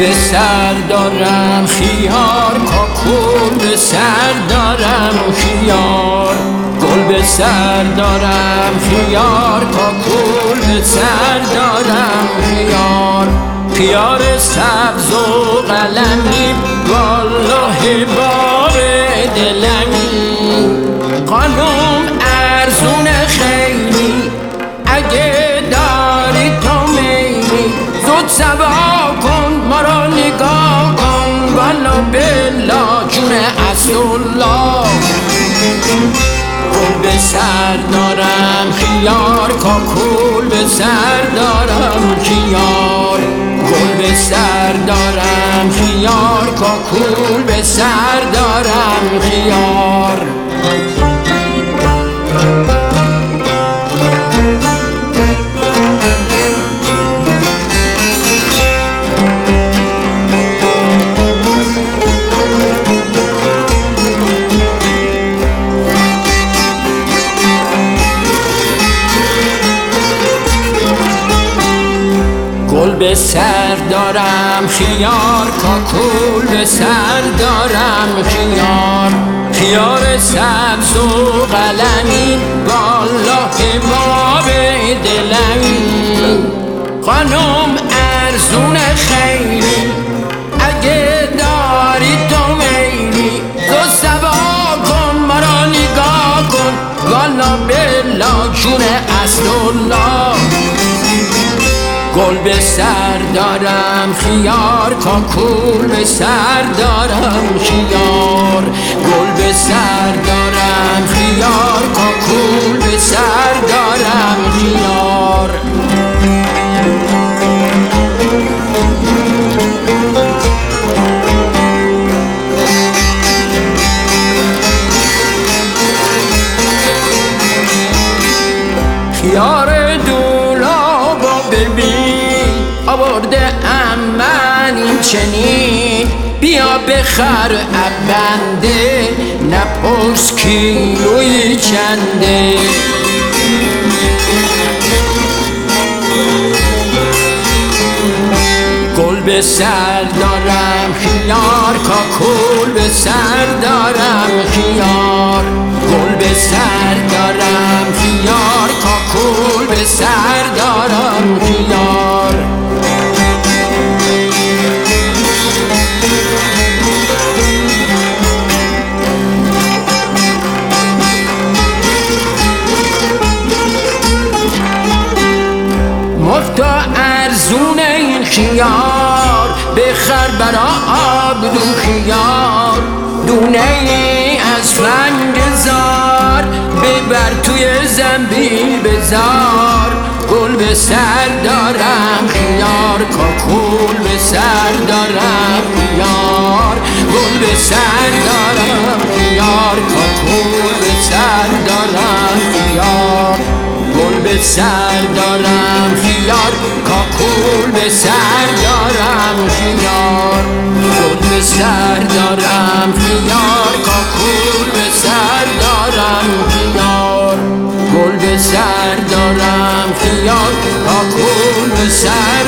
به سر دارم خیار، کاکل به سر دارم خیار. گل به سر دارم خیار، کاکل به سر دارم خیار. خیار سبز و قلمی والله بار دلمی. خانم ارزون خیلی اگه داری تو میلی، زود سوا کن ما را نگاه کن، والا بلا جون اسدالله. گل به سر دارم خیار، کاکل به سر دارم خیار. گل به سر دارم خیار، کاکل به سر دارم خیار. گل به سر دارم خیار، کاکل به سر دارم خیار. خیار سبز و قلمی والله باب دلمی. خانم ارزون خیلی اگه داری تو میلی، تو سوا کن ما را نگاه کن، والا بلا جون اسدالله. گل به سر دارم خیار، کاکل به سر دارم خیار. گل به سر دارم خیار، کاکل به سر دارم خیار. خیار دولابا ببین آورده ام من این چنین، بیا بخر بنده نپرس کیلوی چنده. گل به سر دارم خیار، کاکل به سر دارم خیار. گل به سر دارم خیار، کاکل به سر دارم خیار. مفتا ارزون این خیار، بخر برا آبرو خیار. دونه ای از رنگ زار ببر توی زنبیل بذار. گل به سر دارم خیار، کاکل به سر دارم خیار. گل به سر دارم خیار، کاکل به سر دارم خیار. گل به سر دارم خیار، کاکل به سر دارم خیار. گل به سر دارم خیار، کاکل به سر دارم خیار. گل به سر دارم خیار، کاکل به سر